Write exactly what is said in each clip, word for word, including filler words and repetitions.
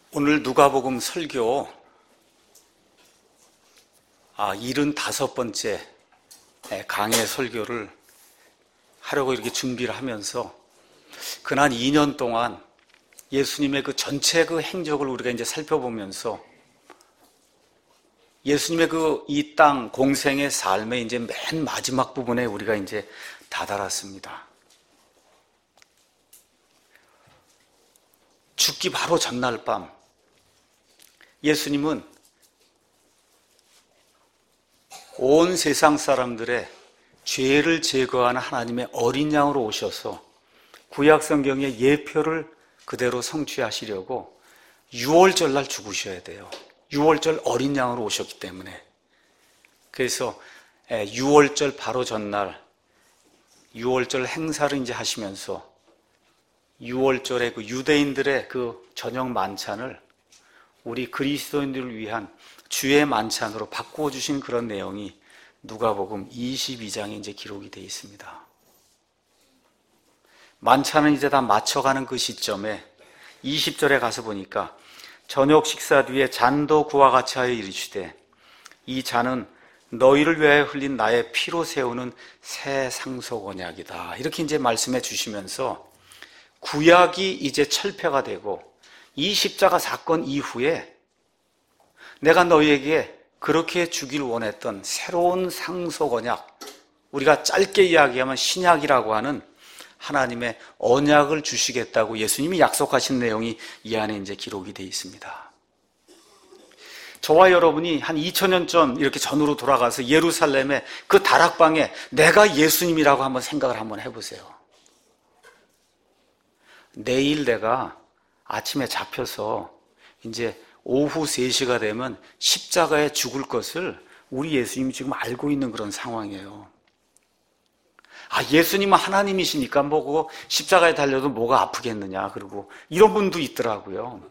오늘 누가복음 설교 아, 칠십오 번째 강해 설교를 하려고 이렇게 준비를 하면서 그난 이 년 동안 예수님의 그 전체 그 행적을 우리가 이제 살펴보면서 예수님의 그 이 땅 공생의 삶의 이제 맨 마지막 부분에 우리가 이제 다다랐습니다. 죽기 바로 전날 밤 예수님은 온 세상 사람들의 죄를 제거하는 하나님의 어린 양으로 오셔서 구약 성경의 예표를 그대로 성취하시려고 유월절 날 죽으셔야 돼요. 유월절 어린 양으로 오셨기 때문에. 그래서 유월절 바로 전날 유월절 행사를 이제 하시면서 유월절에 그 유대인들의 그 저녁 만찬을 우리 그리스도인들을 위한 주의 만찬으로 바꾸어 주신 그런 내용이 누가복음 이십이 장에 이제 기록이 되어 있습니다. 만찬은 이제 다 맞춰가는 그 시점에 이십 절에 가서 보니까 저녁 식사 뒤에 잔도 그와 같이 하여 이르시되 이 잔은 너희를 위하여 흘린 나의 피로 세우는 새 상속 언약이다. 이렇게 이제 말씀해 주시면서 구약이 이제 철폐가 되고 이 십자가 사건 이후에 내가 너희에게 그렇게 주길 원했던 새로운 상속 언약, 우리가 짧게 이야기하면 신약이라고 하는 하나님의 언약을 주시겠다고 예수님이 약속하신 내용이 이 안에 이제 기록이 되어 있습니다. 저와 여러분이 한 이천 년 전 이렇게 전으로 돌아가서 예루살렘의 그 다락방에 내가 예수님이라고 한번 생각을 한번 해보세요. 내일 내가 아침에 잡혀서 이제 오후 세 시가 되면 십자가에 죽을 것을 우리 예수님이 지금 알고 있는 그런 상황이에요. 아, 예수님은 하나님이시니까 뭐 그거 십자가에 달려도 뭐가 아프겠느냐, 그리고 이런 분도 있더라고요.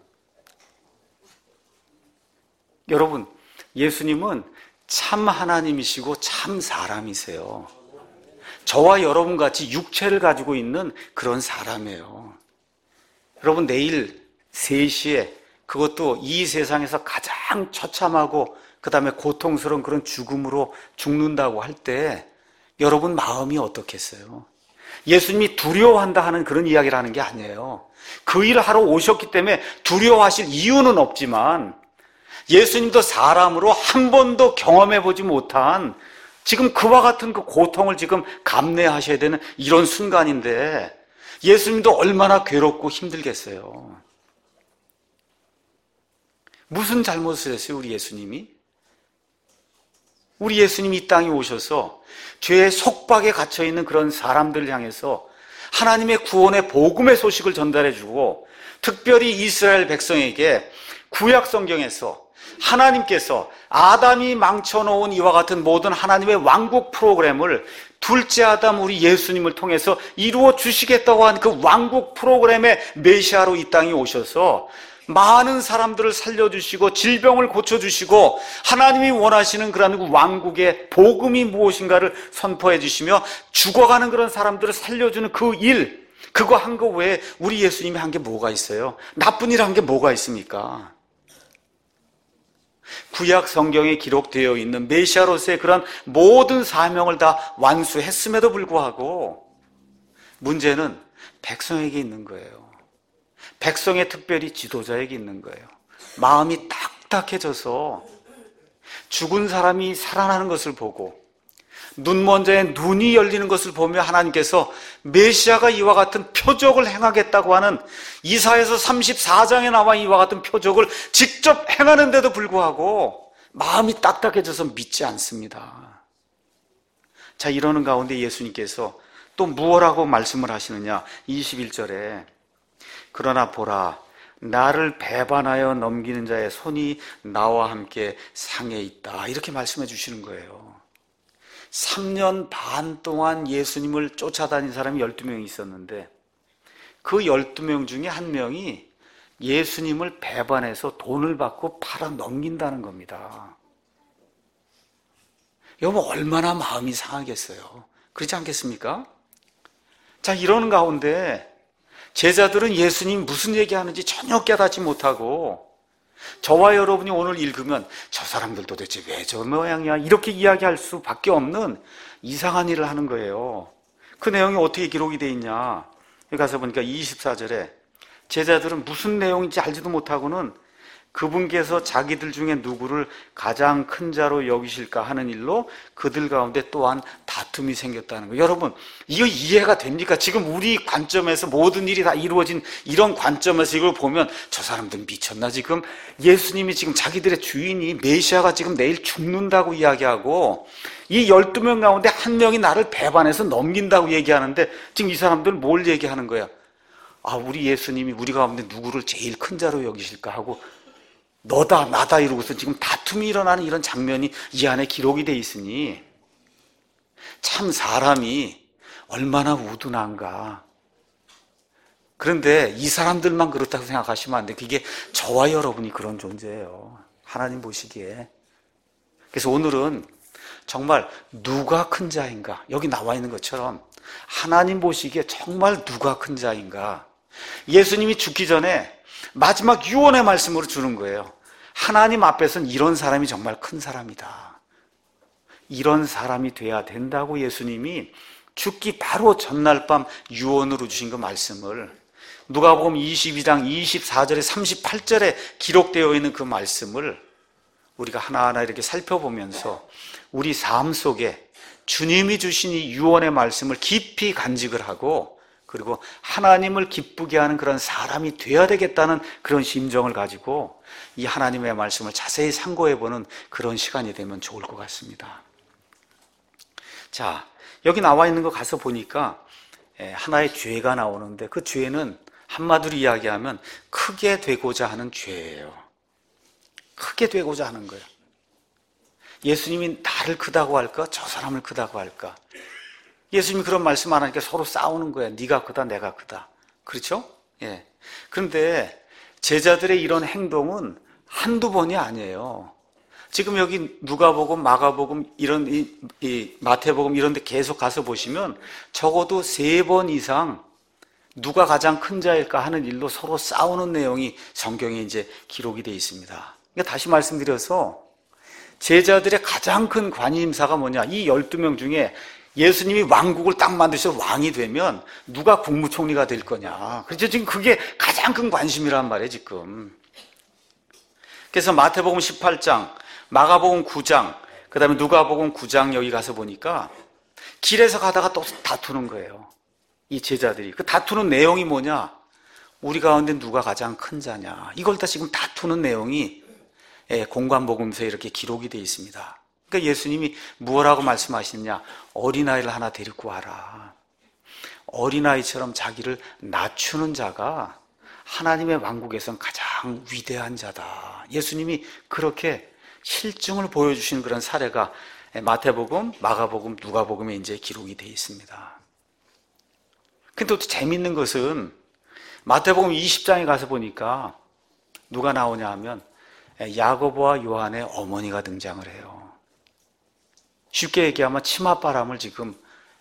여러분, 예수님은 참 하나님이시고 참 사람이세요. 저와 여러분 같이 육체를 가지고 있는 그런 사람이에요. 여러분, 내일 세 시에 그것도 이 세상에서 가장 처참하고 그 다음에 고통스러운 그런 죽음으로 죽는다고 할 때 여러분 마음이 어떻겠어요? 예수님이 두려워한다 하는 그런 이야기를 하는 게 아니에요. 그 일을 하러 오셨기 때문에 두려워하실 이유는 없지만 예수님도 사람으로 한 번도 경험해보지 못한 지금 그와 같은 그 고통을 지금 감내하셔야 되는 이런 순간인데 예수님도 얼마나 괴롭고 힘들겠어요. 무슨 잘못을 했어요, 우리 예수님이? 우리 예수님이 이 땅에 오셔서 죄의 속박에 갇혀있는 그런 사람들을 향해서 하나님의 구원의 복음의 소식을 전달해주고 특별히 이스라엘 백성에게 구약 성경에서 하나님께서 아담이 망쳐놓은 이와 같은 모든 하나님의 왕국 프로그램을 둘째 아담 우리 예수님을 통해서 이루어 주시겠다고 한 그 왕국 프로그램의 메시아로 이 땅에 오셔서 많은 사람들을 살려주시고 질병을 고쳐주시고 하나님이 원하시는 그런 왕국의 복음이 무엇인가를 선포해 주시며 죽어가는 그런 사람들을 살려주는 그 일, 그거 한 거 외에 우리 예수님이 한 게 뭐가 있어요? 나쁜 일 한 게 뭐가 있습니까? 구약 성경에 기록되어 있는 메시아로서의 그런 모든 사명을 다 완수했음에도 불구하고 문제는 백성에게 있는 거예요. 백성의 특별히 지도자에게 있는 거예요. 마음이 딱딱해져서 죽은 사람이 살아나는 것을 보고 눈먼 자의 눈이 열리는 것을 보며 하나님께서 메시아가 이와 같은 표적을 행하겠다고 하는 이사야서 삼십사 장에 나와 이와 같은 표적을 직접 행하는데도 불구하고 마음이 딱딱해져서 믿지 않습니다. 자, 이러는 가운데 예수님께서 또 무엇라고 말씀을 하시느냐? 이십일 절에 그러나 보라, 나를 배반하여 넘기는 자의 손이 나와 함께 상에 있다. 이렇게 말씀해 주시는 거예요. 삼 년 반 동안 예수님을 쫓아다닌 사람이 열두 명이 있었는데 그 열두 명 중에 한 명이 예수님을 배반해서 돈을 받고 팔아 넘긴다는 겁니다. 여보, 얼마나 마음이 상하겠어요. 그렇지 않겠습니까? 자, 이러는 가운데 제자들은 예수님 무슨 얘기하는지 전혀 깨닫지 못하고 저와 여러분이 오늘 읽으면 저 사람들 도대체 왜 저 모양이야 이렇게 이야기할 수밖에 없는 이상한 일을 하는 거예요. 그 내용이 어떻게 기록이 되어 있냐, 여기 가서 보니까 이십사 절에 제자들은 무슨 내용인지 알지도 못하고는 그분께서 자기들 중에 누구를 가장 큰 자로 여기실까 하는 일로 그들 가운데 또한 다툼이 생겼다는 거예요. 여러분, 이거 이해가 됩니까? 지금 우리 관점에서 모든 일이 다 이루어진 이런 관점에서 이걸 보면 저 사람들 미쳤나? 지금 예수님이 지금 자기들의 주인이 메시아가 지금 내일 죽는다고 이야기하고 이 열두 명 가운데 한 명이 나를 배반해서 넘긴다고 얘기하는데 지금 이 사람들은 뭘 얘기하는 거야? 아, 우리 예수님이 우리 가운데 누구를 제일 큰 자로 여기실까 하고 너다 나다 이러고서 지금 다툼이 일어나는 이런 장면이 이 안에 기록이 돼 있으니 참 사람이 얼마나 우둔한가. 그런데 이 사람들만 그렇다고 생각하시면 안 돼. 그게 저와 여러분이 그런 존재예요, 하나님 보시기에. 그래서 오늘은 정말 누가 큰 자인가, 여기 나와 있는 것처럼 하나님 보시기에 정말 누가 큰 자인가. 예수님이 죽기 전에 마지막 유언의 말씀으로 주는 거예요. 하나님 앞에서는 이런 사람이 정말 큰 사람이다, 이런 사람이 돼야 된다고 예수님이 죽기 바로 전날 밤 유언으로 주신 그 말씀을 누가복음 이십이 장 이십사 절에 삼십팔 절에 기록되어 있는 그 말씀을 우리가 하나하나 이렇게 살펴보면서 우리 삶 속에 주님이 주신 이 유언의 말씀을 깊이 간직을 하고 그리고 하나님을 기쁘게 하는 그런 사람이 되어야 되겠다는 그런 심정을 가지고 이 하나님의 말씀을 자세히 상고해보는 그런 시간이 되면 좋을 것 같습니다. 자, 여기 나와 있는 거 가서 보니까 하나의 죄가 나오는데 그 죄는 한마디로 이야기하면 크게 되고자 하는 죄예요. 크게 되고자 하는 거예요. 예수님이 나를 크다고 할까? 저 사람을 크다고 할까? 예수님이 그런 말씀 안 하니까 서로 싸우는 거야. 네가 크다, 내가 크다. 그렇죠? 예. 그런데 제자들의 이런 행동은 한두 번이 아니에요. 지금 여기 누가복음, 마가복음, 이런 이, 이 마태복음 이런 데 계속 가서 보시면 적어도 세 번 이상 누가 가장 큰 자일까 하는 일로 서로 싸우는 내용이 성경에 이제 기록이 되어 있습니다. 그러니까 다시 말씀드려서 제자들의 가장 큰 관심사가 뭐냐? 이 열두 명 중에 예수님이 왕국을 딱 만드셔서 왕이 되면 누가 국무총리가 될 거냐. 그렇죠? 지금 그게 가장 큰 관심이란 말이에요, 지금. 그래서 마태복음 십팔 장, 마가복음 구 장, 그 다음에 누가복음 구 장 여기 가서 보니까 길에서 가다가 또 다투는 거예요. 이 제자들이. 그 다투는 내용이 뭐냐? 우리 가운데 누가 가장 큰 자냐. 이걸 다 지금 다투는 내용이 공관복음서에 이렇게 기록이 되어 있습니다. 그러니까 예수님이 무엇라고 말씀하시느냐? 어린아이를 하나 데리고 와라. 어린아이처럼 자기를 낮추는 자가 하나님의 왕국에선 가장 위대한 자다. 예수님이 그렇게 실증을 보여주신 그런 사례가 마태복음, 마가복음, 누가복음에 이제 기록이 되어 있습니다. 근데 또 재밌는 것은 마태복음 이십 장에 가서 보니까 누가 나오냐 하면 야고보와 요한의 어머니가 등장을 해요. 쉽게 얘기하면 치맛바람을 지금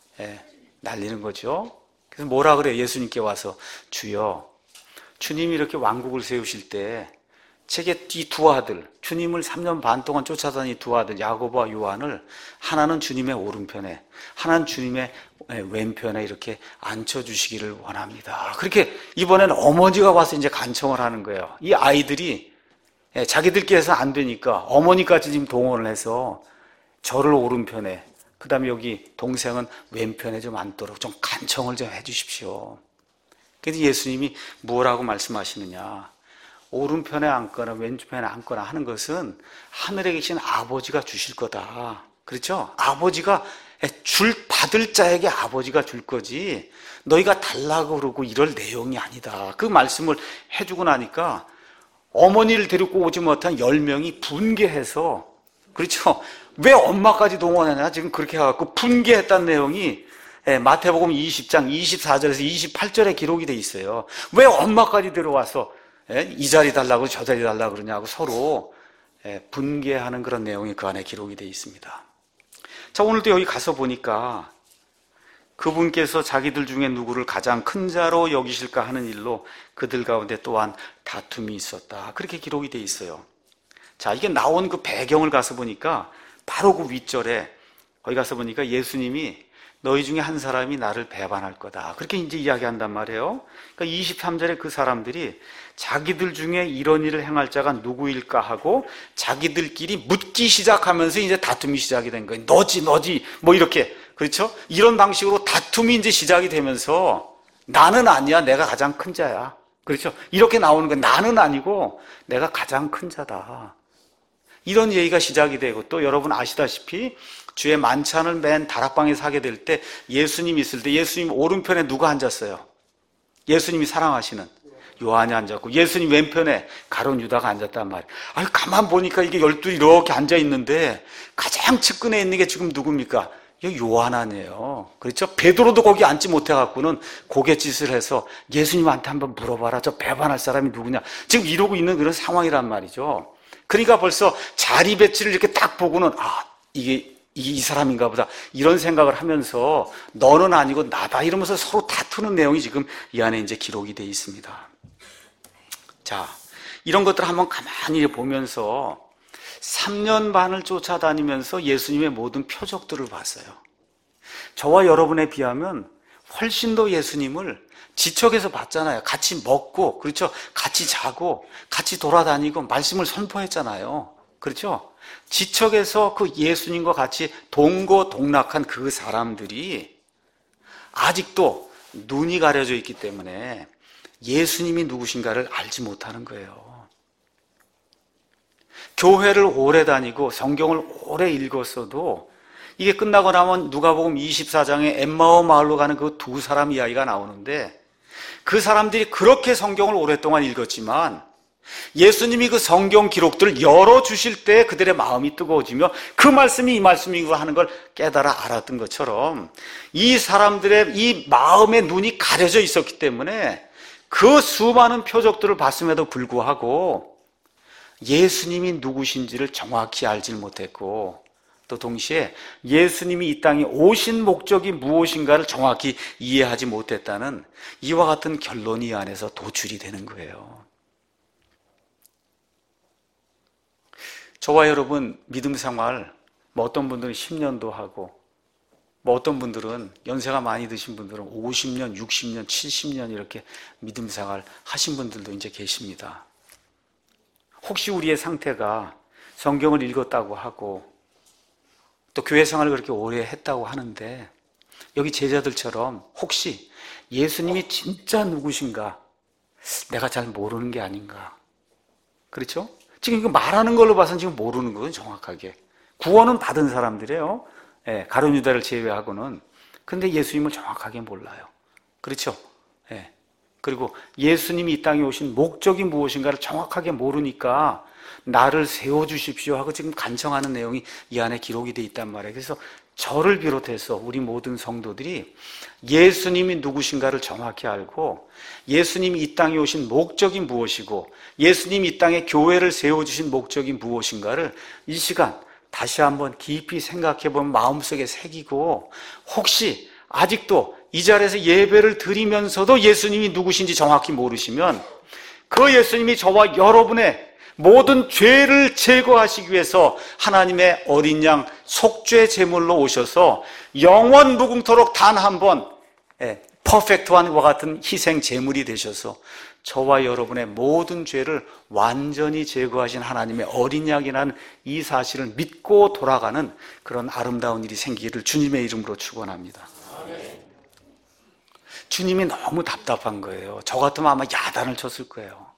날리는 거죠. 그래서 뭐라 그래요? 예수님께 와서 주여, 주님이 이렇게 왕국을 세우실 때 제게 이 두 아들, 주님을 삼 년 반 동안 쫓아다닌 이 두 아들 야고보와 요한을 하나는 주님의 오른편에, 하나는 주님의 왼편에 이렇게 앉혀주시기를 원합니다. 그렇게 이번에는 어머니가 와서 이제 간청을 하는 거예요. 이 아이들이 자기들끼리서 안 되니까 어머니까지 지금 동원을 해서 저를 오른편에, 그 다음에 여기 동생은 왼편에 좀 앉도록 좀 간청을 좀 해주십시오. 그래서 예수님이 뭐라고 말씀하시느냐? 오른편에 앉거나 왼편에 앉거나 하는 것은 하늘에 계신 아버지가 주실 거다. 그렇죠? 아버지가 줄, 받을 자에게 아버지가 줄 거지 너희가 달라고 그러고 이럴 내용이 아니다. 그 말씀을 해주고 나니까 어머니를 데리고 오지 못한 열 명이 분개해서, 그렇죠? 왜 엄마까지 동원하냐? 지금 그렇게 해갖고 분개했다는 내용이 마태복음 이십 장 이십사 절에서 이십팔 절에 기록이 돼 있어요. 왜 엄마까지 들어와서 이 자리 달라고 저 자리 달라고 그러냐고 서로 분개하는 그런 내용이 그 안에 기록이 돼 있습니다. 자, 오늘도 여기 가서 보니까 그분께서 자기들 중에 누구를 가장 큰 자로 여기실까 하는 일로 그들 가운데 또한 다툼이 있었다. 그렇게 기록이 돼 있어요. 자, 이게 나온 그 배경을 가서 보니까 바로 그 윗절에 거기 가서 보니까 예수님이 너희 중에 한 사람이 나를 배반할 거다. 그렇게 이제 이야기한단 말이에요. 그러니까 이십삼 절에 그 사람들이 자기들 중에 이런 일을 행할 자가 누구일까 하고 자기들끼리 묻기 시작하면서 이제 다툼이 시작이 된 거예요. 너지, 너지, 뭐 이렇게. 그렇죠? 이런 방식으로 다툼이 이제 시작이 되면서 나는 아니야. 내가 가장 큰 자야. 그렇죠? 이렇게 나오는 건 나는 아니고 내가 가장 큰 자다. 이런 얘기가 시작이 되고 또 여러분 아시다시피 주의 만찬을 맨 다락방에서 하게 될 때 예수님 있을 때 예수님 오른편에 누가 앉았어요? 예수님이 사랑하시는 요한이 앉았고 예수님 왼편에 가룟 유다가 앉았단 말이에요. 아니, 가만 보니까 이게 열둘이 이렇게 앉아 있는데 가장 측근에 있는 게 지금 누굽니까? 이거 요한 아니에요. 그렇죠? 베드로도 거기 앉지 못해갖고는 고갯짓을 해서 예수님한테 한번 물어봐라. 저 배반할 사람이 누구냐? 지금 이러고 있는 그런 상황이란 말이죠. 그러니까 벌써 자리 배치를 이렇게 딱 보고는 아, 이게 이, 이 사람인가 보다 이런 생각을 하면서 너는 아니고 나다 이러면서 서로 다투는 내용이 지금 이 안에 이제 기록이 되어 있습니다. 자, 이런 것들을 한번 가만히 보면서 삼 년 반을 쫓아다니면서 예수님의 모든 표적들을 봤어요. 저와 여러분에 비하면 훨씬 더 예수님을 지척에서 봤잖아요. 같이 먹고, 그렇죠? 같이 자고, 같이 돌아다니고, 말씀을 선포했잖아요. 그렇죠? 지척에서 그 예수님과 같이 동고동락한 그 사람들이 아직도 눈이 가려져 있기 때문에 예수님이 누구신가를 알지 못하는 거예요. 교회를 오래 다니고 성경을 오래 읽었어도 이게 끝나고 나면 누가복음 이십사 장에 엠마오 마을로 가는 그 두 사람 이야기가 나오는데 그 사람들이 그렇게 성경을 오랫동안 읽었지만 예수님이 그 성경 기록들을 열어주실 때 그들의 마음이 뜨거워지며 그 말씀이 이 말씀이고 하는 걸 깨달아 알았던 것처럼 이 사람들의 이 마음의 눈이 가려져 있었기 때문에 그 수많은 표적들을 봤음에도 불구하고 예수님이 누구신지를 정확히 알지 못했고 또 동시에 예수님이 이 땅에 오신 목적이 무엇인가를 정확히 이해하지 못했다는 이와 같은 결론이 이 안에서 도출이 되는 거예요. 저와 여러분 믿음 생활 뭐 어떤 분들은 십 년도 하고 뭐 어떤 분들은 연세가 많이 드신 분들은 오십 년, 육십 년, 칠십 년 이렇게 믿음 생활 하신 분들도 이제 계십니다. 혹시 우리의 상태가 성경을 읽었다고 하고 또 교회 생활을 그렇게 오래 했다고 하는데 여기 제자들처럼 혹시 예수님이 진짜 누구신가 내가 잘 모르는 게 아닌가. 그렇죠? 지금 이거 말하는 걸로 봐서는 지금 모르는 거예요. 정확하게 구원은 받은 사람들이에요. 예, 가룟 유다를 제외하고는. 근데 예수님을 정확하게 몰라요. 그렇죠? 예. 그리고 예수님이 이 땅에 오신 목적이 무엇인가를 정확하게 모르니까 나를 세워주십시오 하고 지금 간청하는 내용이 이 안에 기록이 돼 있단 말이에요. 그래서 저를 비롯해서 우리 모든 성도들이 예수님이 누구신가를 정확히 알고 예수님이 이 땅에 오신 목적이 무엇이고 예수님이 이 땅에 교회를 세워주신 목적이 무엇인가를 이 시간 다시 한번 깊이 생각해보면 마음속에 새기고 혹시 아직도 이 자리에서 예배를 드리면서도 예수님이 누구신지 정확히 모르시면 그 예수님이 저와 여러분의 모든 죄를 제거하시기 위해서 하나님의 어린 양 속죄 제물로 오셔서 영원 무궁토록 단 한 번 퍼펙트한 것 같은 희생 제물이 되셔서 저와 여러분의 모든 죄를 완전히 제거하신 하나님의 어린 양이라는 이 사실을 믿고 돌아가는 그런 아름다운 일이 생기기를 주님의 이름으로 축원합니다. 주님이 너무 답답한 거예요. 저 같으면 아마 야단을 쳤을 거예요.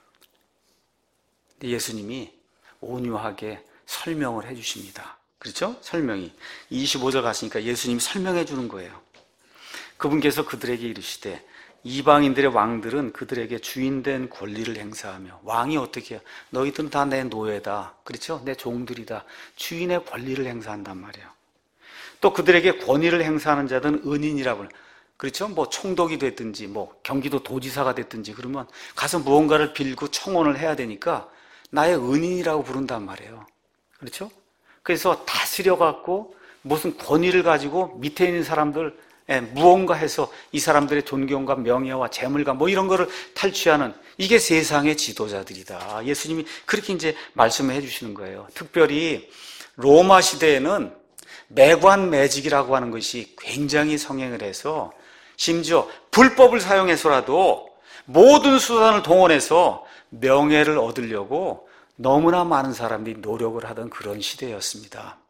근데 예수님이 온유하게 설명을 해 주십니다. 그렇죠? 설명이. 이십오 절 갔으니까 예수님이 설명해 주는 거예요. 그분께서 그들에게 이르시되 이방인들의 왕들은 그들에게 주인된 권리를 행사하며 왕이 어떻게 해요? 너희들은 다 내 노예다. 그렇죠? 내 종들이다. 주인의 권리를 행사한단 말이에요. 또 그들에게 권위를 행사하는 자들은 은인이라고 해요. 그렇죠? 뭐 총독이 됐든지 뭐 경기도 도지사가 됐든지 그러면 가서 무언가를 빌고 청혼을 해야 되니까 나의 은인이라고 부른단 말이에요. 그렇죠? 그래서 다스려 갖고 무슨 권위를 가지고 밑에 있는 사람들 예, 무언가 해서 이 사람들의 존경과 명예와 재물과 뭐 이런 거를 탈취하는 이게 세상의 지도자들이다. 예수님이 그렇게 이제 말씀을 해주시는 거예요. 특별히 로마 시대에는 매관 매직이라고 하는 것이 굉장히 성행을 해서 심지어 불법을 사용해서라도 모든 수단을 동원해서 명예를 얻으려고 너무나 많은 사람들이 노력을 하던 그런 시대였습니다.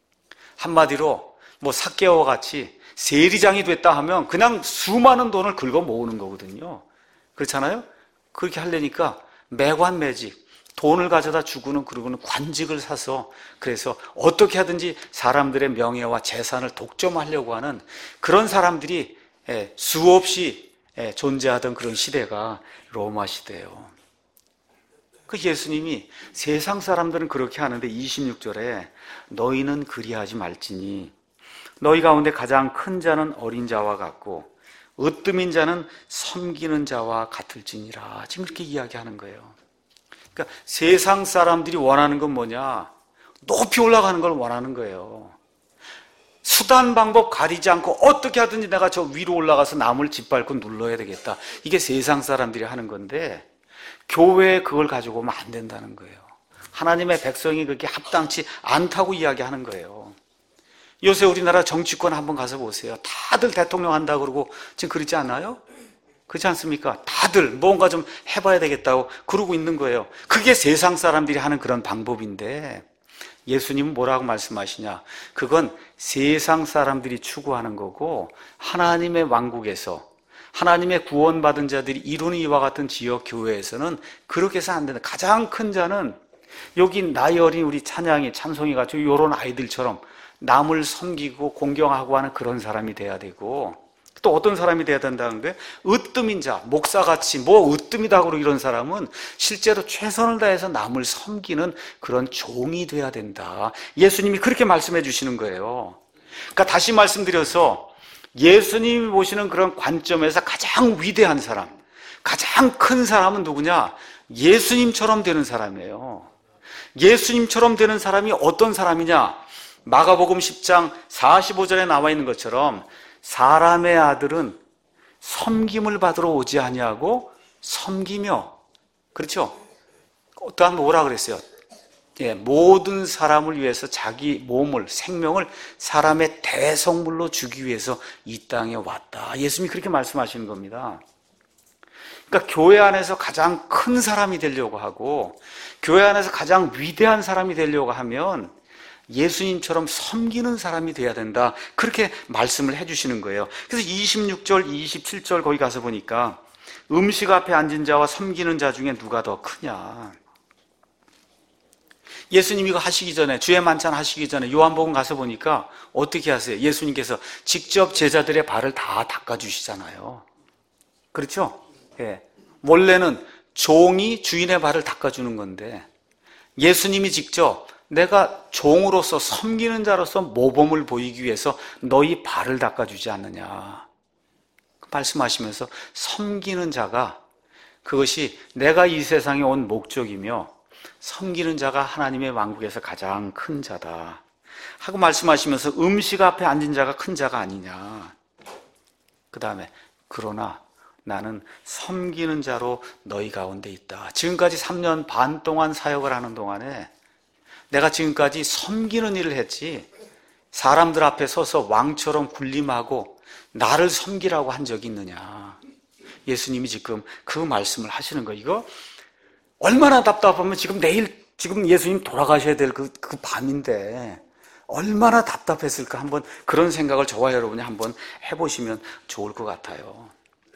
한마디로 뭐 삭개오와 같이 세리장이 됐다 하면 그냥 수많은 돈을 긁어 모으는 거거든요. 그렇잖아요? 그렇게 하려니까 매관매직, 돈을 가져다 주고는 그러고는 관직을 사서 그래서 어떻게 하든지 사람들의 명예와 재산을 독점하려고 하는 그런 사람들이 수없이 존재하던 그런 시대가 로마 시대예요. 그 예수님이 세상 사람들은 그렇게 하는데 이십육 절에 너희는 그리하지 말지니 너희 가운데 가장 큰 자는 어린 자와 같고 으뜸인 자는 섬기는 자와 같을지니라. 지금 이렇게 이야기하는 거예요. 그러니까 세상 사람들이 원하는 건 뭐냐? 높이 올라가는 걸 원하는 거예요. 수단 방법 가리지 않고 어떻게 하든지 내가 저 위로 올라가서 남을 짓밟고 눌러야 되겠다. 이게 세상 사람들이 하는 건데 교회에 그걸 가지고 오면 안 된다는 거예요. 하나님의 백성이 그렇게 합당치 않다고 이야기하는 거예요. 요새 우리나라 정치권 한번 가서 보세요. 다들 대통령 한다고 그러고 지금 그러지 않아요? 그렇지 않습니까? 다들 뭔가 좀 해봐야 되겠다고 그러고 있는 거예요. 그게 세상 사람들이 하는 그런 방법인데 예수님은 뭐라고 말씀하시냐? 그건 세상 사람들이 추구하는 거고 하나님의 왕국에서 하나님의 구원받은 자들이 이루는 이와 같은 지역 교회에서는 그렇게 해서 안 된다. 가장 큰 자는 여기 나이 어린 우리 찬양이 찬송이 같이 이런 아이들처럼 남을 섬기고 공경하고 하는 그런 사람이 돼야 되고 또 어떤 사람이 돼야 된다는데 으뜸인 자, 목사같이 뭐 으뜸이다 이런 사람은 실제로 최선을 다해서 남을 섬기는 그런 종이 돼야 된다. 예수님이 그렇게 말씀해 주시는 거예요. 그러니까 다시 말씀드려서 예수님이 보시는 그런 관점에서 가장 위대한 사람, 가장 큰 사람은 누구냐? 예수님처럼 되는 사람이에요. 예수님처럼 되는 사람이 어떤 사람이냐? 마가복음 십 장 사십오 절에 나와 있는 것처럼 사람의 아들은 섬김을 받으러 오지 아니하고 섬기며, 그렇죠? 또한 뭐라 그랬어요? 예, 모든 사람을 위해서 자기 몸을, 생명을 사람의 대성물로 주기 위해서 이 땅에 왔다. 예수님이 그렇게 말씀하시는 겁니다. 그러니까 교회 안에서 가장 큰 사람이 되려고 하고 교회 안에서 가장 위대한 사람이 되려고 하면 예수님처럼 섬기는 사람이 돼야 된다. 그렇게 말씀을 해주시는 거예요. 그래서 이십육 절, 이십칠 절 거기 가서 보니까 음식 앞에 앉은 자와 섬기는 자 중에 누가 더 크냐? 예수님이 이거 하시기 전에, 주의 만찬 하시기 전에 요한복음 가서 보니까 어떻게 하세요? 예수님께서 직접 제자들의 발을 다 닦아주시잖아요. 그렇죠? 예. 원래는 종이 주인의 발을 닦아주는 건데 예수님이 직접 내가 종으로서 섬기는 자로서 모범을 보이기 위해서 너희 발을 닦아주지 않느냐 말씀하시면서 섬기는 자가 그것이 내가 이 세상에 온 목적이며 섬기는 자가 하나님의 왕국에서 가장 큰 자다 하고 말씀하시면서 음식 앞에 앉은 자가 큰 자가 아니냐. 그 다음에 그러나 나는 섬기는 자로 너희 가운데 있다. 지금까지 삼 년 반 동안 사역을 하는 동안에 내가 지금까지 섬기는 일을 했지 사람들 앞에 서서 왕처럼 군림하고 나를 섬기라고 한 적이 있느냐. 예수님이 지금 그 말씀을 하시는 거예요. 이거 얼마나 답답하면 지금 내일 지금 예수님 돌아가셔야 될 그 그 밤인데 얼마나 답답했을까. 한번 그런 생각을 저와 여러분이 한번 해보시면 좋을 것 같아요.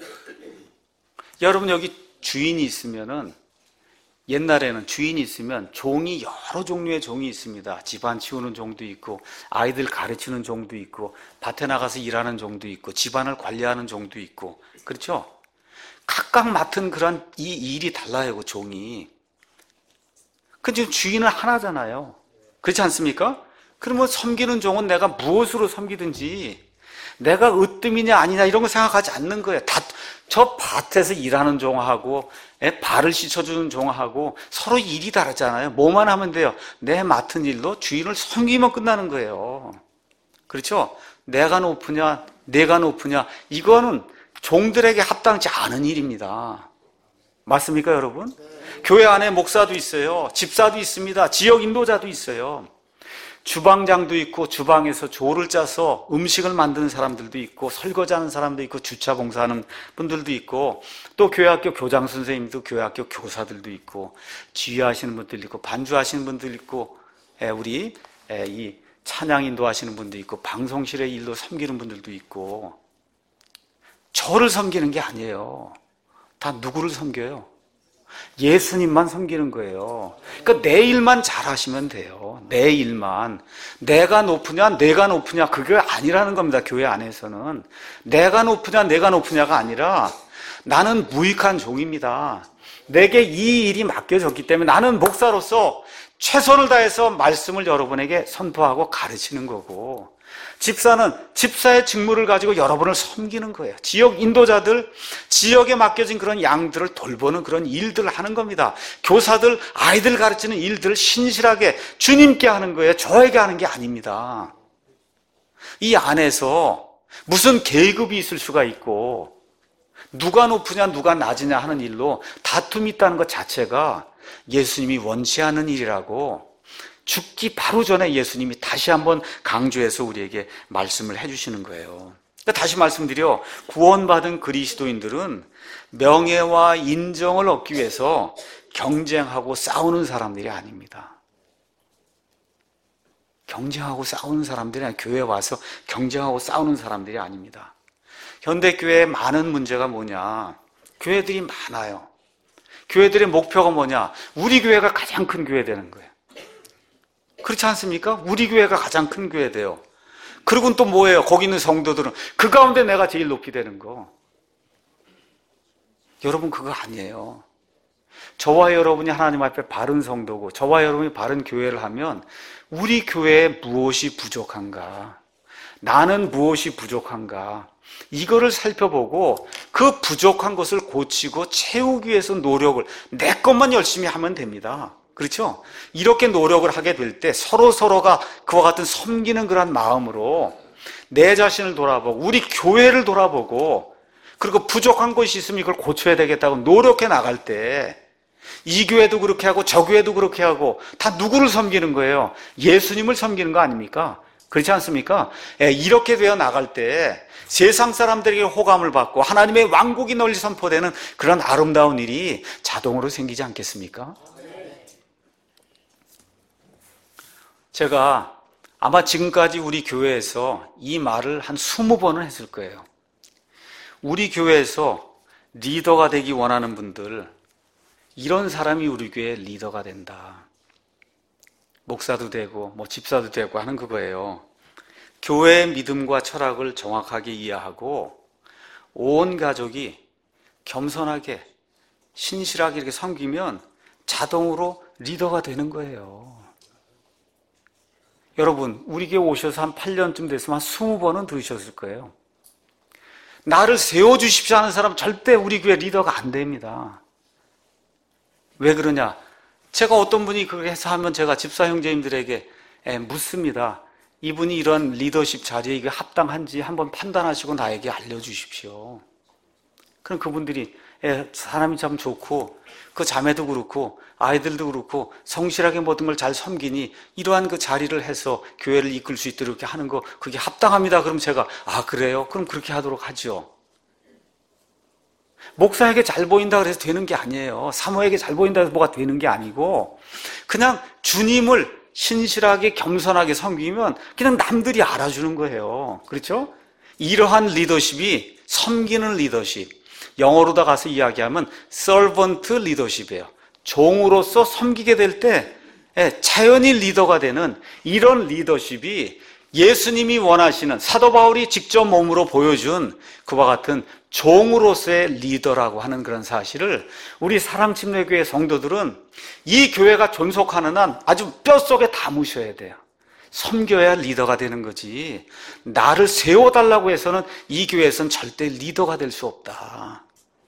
여러분 여기 주인이 있으면은 옛날에는 주인이 있으면 종이 여러 종류의 종이 있습니다. 집안 치우는 종도 있고 아이들 가르치는 종도 있고 밭에 나가서 일하는 종도 있고 집안을 관리하는 종도 있고 그렇죠? 각각 맡은 그런 이 일이 달라요. 그 종이. 근데 지금 주인은 하나잖아요. 그렇지 않습니까? 그러면 섬기는 종은 내가 무엇으로 섬기든지 내가 으뜸이냐 아니냐 이런 거 생각하지 않는 거예요. 다 저 밭에서 일하는 종하고 발을 씻어주는 종하고 서로 일이 다르잖아요. 뭐만 하면 돼요? 내 맡은 일로 주인을 섬기면 끝나는 거예요. 그렇죠? 내가 높으냐 내가 높으냐? 이거는 종들에게 합당치 않은 일입니다. 맞습니까, 여러분? 교회 안에 목사도 있어요. 집사도 있습니다. 지역 인도자도 있어요. 주방장도 있고 주방에서 조를 짜서 음식을 만드는 사람들도 있고 설거지하는 사람도 있고 주차 봉사하는 분들도 있고 또 교회학교 교장 선생님도 교회학교 교사들도 있고 지휘하시는 분들 있고 반주하시는 분들 있고 우리 이 찬양 인도하시는 분도 있고 방송실의 일로 섬기는 분들도 있고 저를 섬기는 게 아니에요. 다 누구를 섬겨요? 예수님만 섬기는 거예요. 그러니까 내 일만 잘하시면 돼요. 내 일만. 내가 높으냐 내가 높으냐 그게 아니라는 겁니다. 교회 안에서는. 내가 높으냐 내가 높으냐가 아니라 나는 무익한 종입니다. 내게 이 일이 맡겨졌기 때문에 나는 목사로서 최선을 다해서 말씀을 여러분에게 선포하고 가르치는 거고 집사는 집사의 직무를 가지고 여러분을 섬기는 거예요. 지역 인도자들, 지역에 맡겨진 그런 양들을 돌보는 그런 일들을 하는 겁니다. 교사들, 아이들 가르치는 일들을 신실하게 주님께 하는 거예요. 저에게 하는 게 아닙니다. 이 안에서 무슨 계급이 있을 수가 있고 누가 높으냐 누가 낮으냐 하는 일로 다툼이 있다는 것 자체가 예수님이 원치 않는 일이라고 죽기 바로 전에 예수님이 다시 한번 강조해서 우리에게 말씀을 해주시는 거예요. 다시 말씀드려 구원받은 그리스도인들은 명예와 인정을 얻기 위해서 경쟁하고 싸우는 사람들이 아닙니다. 경쟁하고 싸우는 사람들이 아니라 교회에 와서 경쟁하고 싸우는 사람들이 아닙니다. 현대교회의 많은 문제가 뭐냐? 교회들이 많아요. 교회들의 목표가 뭐냐? 우리 교회가 가장 큰 교회 되는 거예요. 그렇지 않습니까? 우리 교회가 가장 큰 교회 돼요. 그리고는 또 뭐예요? 거기 있는 성도들은 그 가운데 내가 제일 높이 되는 거. 여러분 그거 아니에요. 저와 여러분이 하나님 앞에 바른 성도고 저와 여러분이 바른 교회를 하면 우리 교회에 무엇이 부족한가? 나는 무엇이 부족한가? 이거를 살펴보고 그 부족한 것을 고치고 채우기 위해서 노력을 내 것만 열심히 하면 됩니다. 그렇죠? 이렇게 노력을 하게 될 때 서로 서로가 그와 같은 섬기는 그런 마음으로 내 자신을 돌아보고 우리 교회를 돌아보고 그리고 부족한 것이 있으면 이걸 고쳐야 되겠다고 노력해 나갈 때 이 교회도 그렇게 하고 저 교회도 그렇게 하고 다 누구를 섬기는 거예요? 예수님을 섬기는 거 아닙니까? 그렇지 않습니까? 예, 이렇게 되어 나갈 때 세상 사람들에게 호감을 받고 하나님의 왕국이 널리 선포되는 그런 아름다운 일이 자동으로 생기지 않겠습니까? 제가 아마 지금까지 우리 교회에서 이 말을 한 스무 번은 했을 거예요. 우리 교회에서 리더가 되기 원하는 분들, 이런 사람이 우리 교회의 리더가 된다. 목사도 되고 뭐 집사도 되고 하는 그거예요. 교회의 믿음과 철학을 정확하게 이해하고 온 가족이 겸손하게 신실하게 이렇게 섬기면 자동으로 리더가 되는 거예요. 여러분, 우리 교회 오셔서 한 팔 년쯤 됐으면 한 스무 번은 들으셨을 거예요. 나를 세워주십시오 하는 사람 절대 우리 교회 리더가 안 됩니다. 왜 그러냐? 제가 어떤 분이 그렇게 해서 하면 제가 집사 형제님들에게 묻습니다. 이분이 이런 리더십 자리에 이게 합당한지 한번 판단하시고 나에게 알려주십시오. 그럼 그분들이 사람이 참 좋고 그 자매도 그렇고 아이들도 그렇고 성실하게 모든 걸 잘 섬기니 이러한 그 자리를 해서 교회를 이끌 수 있도록 이렇게 하는 거 그게 합당합니다. 그럼 제가 아 그래요? 그럼 그렇게 하도록 하죠. 목사에게 잘 보인다 그래서 되는 게 아니에요. 사모에게 잘 보인다 해서 뭐가 되는 게 아니고 그냥 주님을 신실하게 겸손하게 섬기면 그냥 남들이 알아주는 거예요. 그렇죠? 이러한 리더십이 섬기는 리더십. 영어로다 가서 이야기하면 servant leadership이에요. 종으로서 섬기게 될 때 자연히 리더가 되는 이런 리더십이 예수님이 원하시는 사도 바울이 직접 몸으로 보여준 그와 같은 종으로서의 리더라고 하는 그런 사실을 우리 사랑침례교회 성도들은 이 교회가 존속하는 한 아주 뼛속에 담으셔야 돼요. 섬겨야 리더가 되는 거지 나를 세워달라고 해서는 이 교회에서는 절대 리더가 될 수 없다.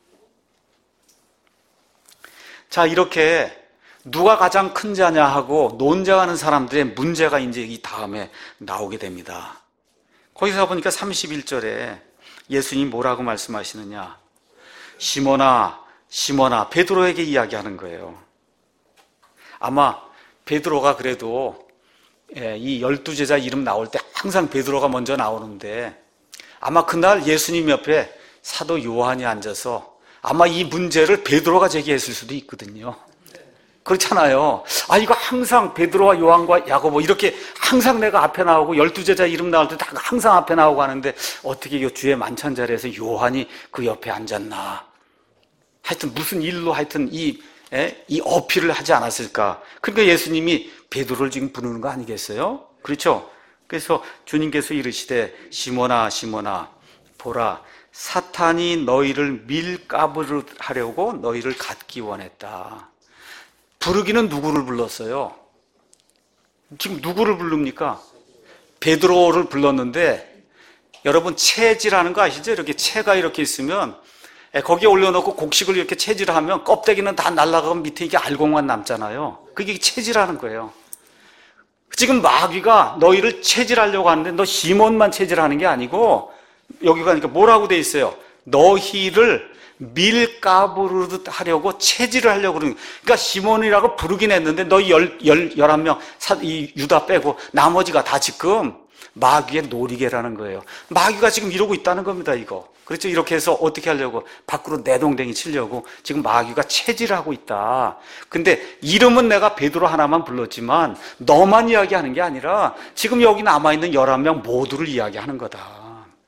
자, 이렇게 누가 가장 큰 자냐 하고 논쟁하는 사람들의 문제가 이제 이 다음에 나오게 됩니다. 거기서 보니까 삼십일 절에 예수님 뭐라고 말씀하시느냐. 시몬아, 시몬아, 베드로에게 이야기하는 거예요. 아마 베드로가 그래도 이 열두 제자 이름 나올 때 항상 베드로가 먼저 나오는데 아마 그날 예수님 옆에 사도 요한이 앉아서 아마 이 문제를 베드로가 제기했을 수도 있거든요. 그렇잖아요. 아, 이거 항상 베드로와 요한과 야고보 이렇게 항상 내가 앞에 나오고 열두 제자 이름 나올 때 다 항상 앞에 나오고 하는데 어떻게 이 주의 만찬 자리에서 요한이 그 옆에 앉았나. 하여튼 무슨 일로 하여튼 이, 에? 이 어필을 하지 않았을까. 그러니까 예수님이 베드로를 지금 부르는 거 아니겠어요? 그렇죠? 그래서 주님께서 이르시되 시몬아 시몬아 보라 사탄이 너희를 밀가부르 하려고 너희를 갖기 원했다. 부르기는 누구를 불렀어요? 지금 누구를 부릅니까? 베드로를 불렀는데 여러분 채질하는 거 아시죠? 이렇게 채가 이렇게 있으면 거기에 올려놓고 곡식을 이렇게 채질하면 껍데기는 다 날아가고 밑에 이게 알곡만 남잖아요. 그게 채질하는 거예요. 지금 마귀가 너희를 채질하려고 하는데 너 시몬만 채질하는 게 아니고 여기 가니까 뭐라고 돼 있어요? 너희를 밀가부르듯 하려고 채질을 하려고 그러는 거예요. 그러니까 시몬이라고 부르긴 했는데 너희 열, 열, 열한 명, 이 유다 빼고 나머지가 다 지금 마귀의 놀이개라는 거예요. 마귀가 지금 이러고 있다는 겁니다, 이거. 그렇죠? 이렇게 해서 어떻게 하려고? 밖으로 내동댕이 치려고 지금 마귀가 체질하고 있다. 근데 이름은 내가 베드로 하나만 불렀지만 너만 이야기하는 게 아니라 지금 여기 남아있는 열한 명 모두를 이야기하는 거다.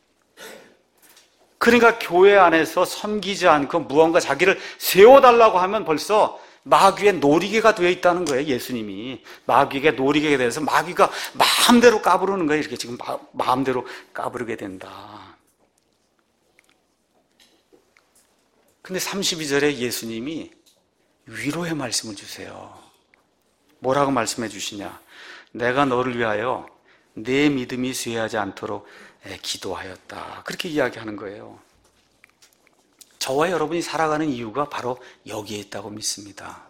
그러니까 교회 안에서 섬기지 않고 무언가 자기를 세워달라고 하면 벌써 마귀의 놀이개가 되어 있다는 거예요, 예수님이. 마귀의 놀이개에 대해서 마귀가 마음대로 까부르는 거예요. 이렇게 지금 마, 마음대로 까부르게 된다. 근데 삼십이 절에 예수님이 위로의 말씀을 주세요. 뭐라고 말씀해 주시냐? 내가 너를 위하여 내 믿음이 쇠하지 않도록 기도하였다. 그렇게 이야기하는 거예요. 저와 여러분이 살아가는 이유가 바로 여기에 있다고 믿습니다.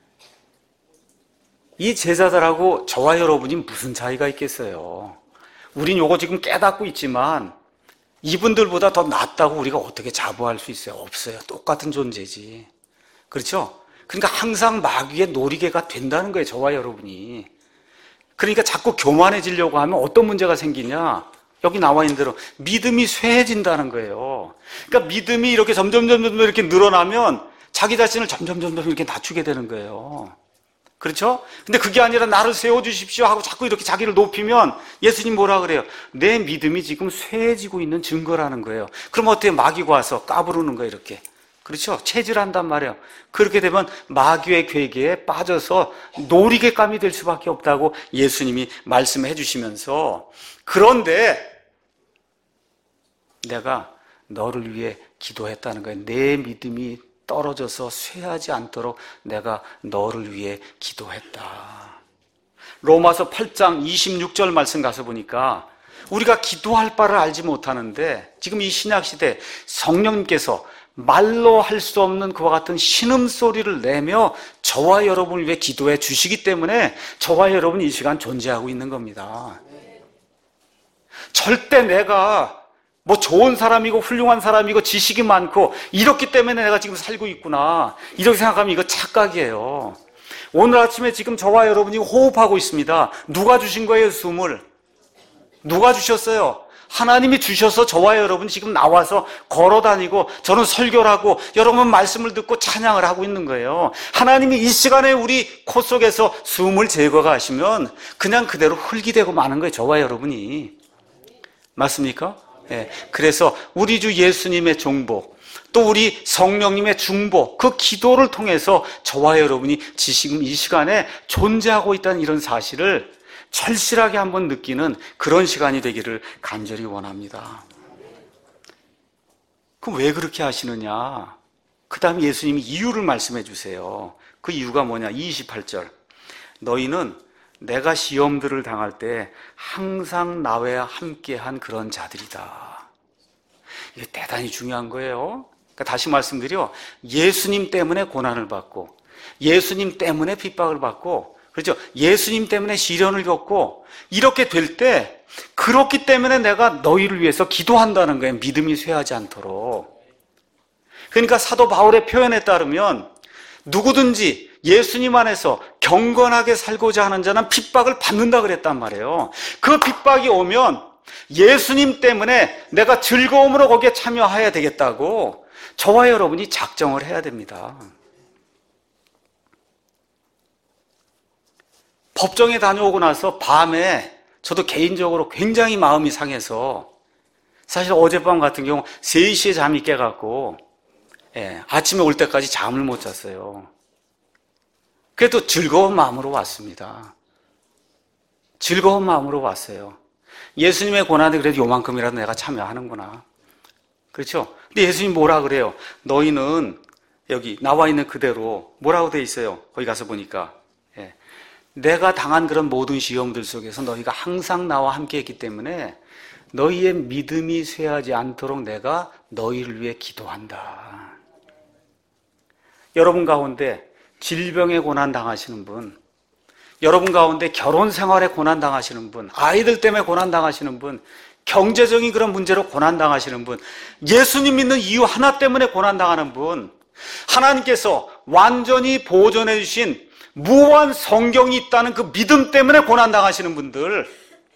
이 제자들하고 저와 여러분이 무슨 차이가 있겠어요? 우린 요거 지금 깨닫고 있지만 이분들보다 더 낫다고 우리가 어떻게 자부할 수 있어요? 없어요. 똑같은 존재지. 그렇죠? 그러니까 항상 마귀의 놀이개가 된다는 거예요, 저와 여러분이. 그러니까 자꾸 교만해지려고 하면 어떤 문제가 생기냐? 여기 나와 있는 대로 믿음이 쇠해진다는 거예요. 그러니까 믿음이 이렇게 점점 점점 이렇게 늘어나면 자기 자신을 점점 점점 이렇게 낮추게 되는 거예요. 그렇죠? 근데 그게 아니라 나를 세워주십시오 하고 자꾸 이렇게 자기를 높이면 예수님 뭐라 그래요? 내 믿음이 지금 쇠해지고 있는 증거라는 거예요. 그럼 어때요? 마귀가 와서 까부르는 거예요, 이렇게. 그렇죠? 체질한단 말이에요. 그렇게 되면 마귀의 괴계에 빠져서 놀이개감이 될 수밖에 없다고 예수님이 말씀해 주시면서 그런데 내가 너를 위해 기도했다는 거예요. 내 믿음이 떨어져서 쇠하지 않도록 내가 너를 위해 기도했다. 로마서 팔 장 이십육 절 말씀 가서 보니까 우리가 기도할 바를 알지 못하는데 지금 이 신약시대 성령님께서 말로 할 수 없는 그와 같은 신음소리를 내며 저와 여러분을 위해 기도해 주시기 때문에 저와 여러분이 이 시간 존재하고 있는 겁니다. 절대 내가 뭐 좋은 사람이고 훌륭한 사람이고 지식이 많고 이렇기 때문에 내가 지금 살고 있구나 이렇게 생각하면 이거 착각이에요. 오늘 아침에 지금 저와 여러분이 호흡하고 있습니다. 누가 주신 거예요, 숨을? 누가 주셨어요? 하나님이 주셔서 저와 여러분 지금 나와서 걸어다니고 저는 설교를 하고 여러분 말씀을 듣고 찬양을 하고 있는 거예요. 하나님이 이 시간에 우리 코 속에서 숨을 제거가 하시면 그냥 그대로 흙이 되고 마는 거예요, 저와 여러분이. 맞습니까? 네. 그래서 우리 주 예수님의 종복 또 우리 성령님의 중복 그 기도를 통해서 저와 여러분이 지금 이 시간에 존재하고 있다는 이런 사실을 절실하게 한번 느끼는 그런 시간이 되기를 간절히 원합니다. 그럼 왜 그렇게 하시느냐? 그 다음에 예수님이 이유를 말씀해 주세요. 그 이유가 뭐냐? 이십팔 절 너희는 내가 시험들을 당할 때 항상 나와 함께한 그런 자들이다. 이게 대단히 중요한 거예요. 그러니까 다시 말씀드려 예수님 때문에 고난을 받고 예수님 때문에 핍박을 받고 그렇죠? 예수님 때문에 시련을 겪고 이렇게 될 때 그렇기 때문에 내가 너희를 위해서 기도한다는 거예요. 믿음이 쇠하지 않도록. 그러니까 사도 바울의 표현에 따르면 누구든지 예수님 안에서 경건하게 살고자 하는 자는 핍박을 받는다 그랬단 말이에요. 그 핍박이 오면 예수님 때문에 내가 즐거움으로 거기에 참여해야 되겠다고 저와 여러분이 작정을 해야 됩니다. 법정에 다녀오고 나서 밤에 저도 개인적으로 굉장히 마음이 상해서 사실 어젯밤 같은 경우 세 시에 잠이 깨갖고 예, 아침에 올 때까지 잠을 못 잤어요. 그래도 즐거운 마음으로 왔습니다. 즐거운 마음으로 왔어요. 예수님의 고난에 그래도 요만큼이라도 내가 참여하는구나. 그렇죠? 근데 예수님 뭐라 그래요? 너희는 여기 나와 있는 그대로 뭐라고 돼 있어요? 거기 가서 보니까 예. 내가 당한 그런 모든 시험들 속에서 너희가 항상 나와 함께 했기 때문에 너희의 믿음이 쇠하지 않도록 내가 너희를 위해 기도한다. 여러분 가운데 질병에 고난 당하시는 분, 여러분 가운데 결혼 생활에 고난 당하시는 분, 아이들 때문에 고난 당하시는 분, 경제적인 그런 문제로 고난 당하시는 분, 예수님 믿는 이유 하나 때문에 고난 당하는 분, 하나님께서 완전히 보존해 주신 무한 성경이 있다는 그 믿음 때문에 고난 당하시는 분들,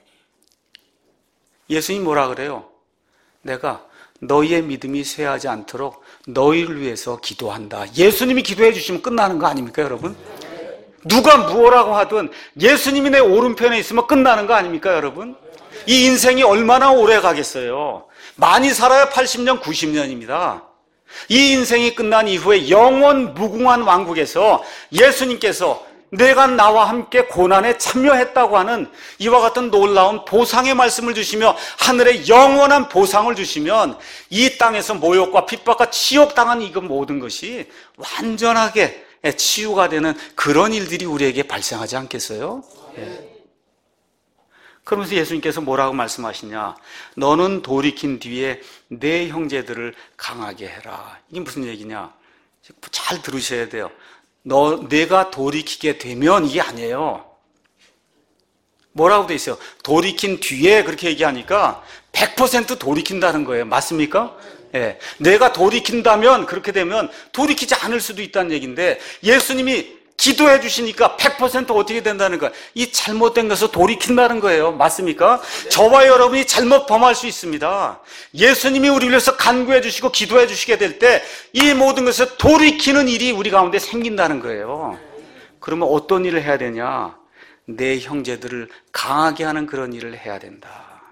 예수님 뭐라 그래요? 내가 너희의 믿음이 쇠하지 않도록 너희를 위해서 기도한다. 예수님이 기도해 주시면 끝나는 거 아닙니까, 여러분? 누가 무엇라고 하든 예수님이 내 오른편에 있으면 끝나는 거 아닙니까, 여러분? 이 인생이 얼마나 오래 가겠어요? 많이 살아야 팔십 년, 구십 년입니다. 이 인생이 끝난 이후에 영원 무궁한 왕국에서 예수님께서 내가 나와 함께 고난에 참여했다고 하는 이와 같은 놀라운 보상의 말씀을 주시며 하늘의 영원한 보상을 주시면 이 땅에서 모욕과 핍박과 치욕당한 이 모든 것이 완전하게 치유가 되는 그런 일들이 우리에게 발생하지 않겠어요? 예. 그러면서 예수님께서 뭐라고 말씀하시냐? 너는 돌이킨 뒤에 내 형제들을 강하게 해라. 이게 무슨 얘기냐? 잘 들으셔야 돼요. 너, 내가 돌이키게 되면 이게 아니에요. 뭐라고 돼 있어요? 돌이킨 뒤에 그렇게 얘기하니까 백 퍼센트 돌이킨다는 거예요. 맞습니까? 예. 내가 돌이킨다면 그렇게 되면 돌이키지 않을 수도 있다는 얘기인데 예수님이 기도해 주시니까 백 퍼센트 어떻게 된다는 거예요? 이 잘못된 것을 돌이킨다는 거예요. 맞습니까? 저와 여러분이 잘못 범할 수 있습니다. 예수님이 우리를 위해서 간구해 주시고 기도해 주시게 될 때 이 모든 것을 돌이키는 일이 우리 가운데 생긴다는 거예요. 그러면 어떤 일을 해야 되냐? 내 형제들을 강하게 하는 그런 일을 해야 된다.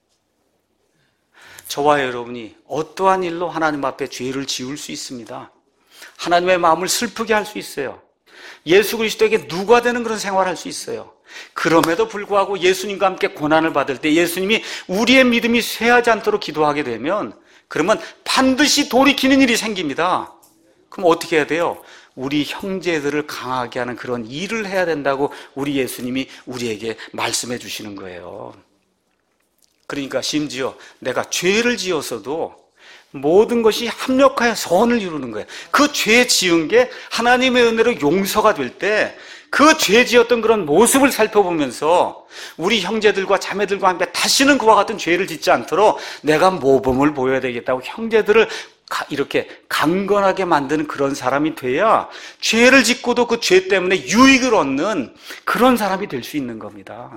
저와 여러분이 어떠한 일로 하나님 앞에 죄를 지을 수 있습니다. 하나님의 마음을 슬프게 할 수 있어요. 예수 그리스도에게 누가 되는 그런 생활을 할 수 있어요. 그럼에도 불구하고 예수님과 함께 고난을 받을 때 예수님이 우리의 믿음이 쇠하지 않도록 기도하게 되면 그러면 반드시 돌이키는 일이 생깁니다. 그럼 어떻게 해야 돼요? 우리 형제들을 강하게 하는 그런 일을 해야 된다고 우리 예수님이 우리에게 말씀해 주시는 거예요. 그러니까 심지어 내가 죄를 지었어도 모든 것이 합력하여 선을 이루는 거예요. 그 죄 지은 게 하나님의 은혜로 용서가 될 때 그 죄 지었던 그런 모습을 살펴보면서 우리 형제들과 자매들과 함께 다시는 그와 같은 죄를 짓지 않도록 내가 모범을 보여야 되겠다고 형제들을 이렇게 강건하게 만드는 그런 사람이 돼야 죄를 짓고도 그 죄 때문에 유익을 얻는 그런 사람이 될 수 있는 겁니다.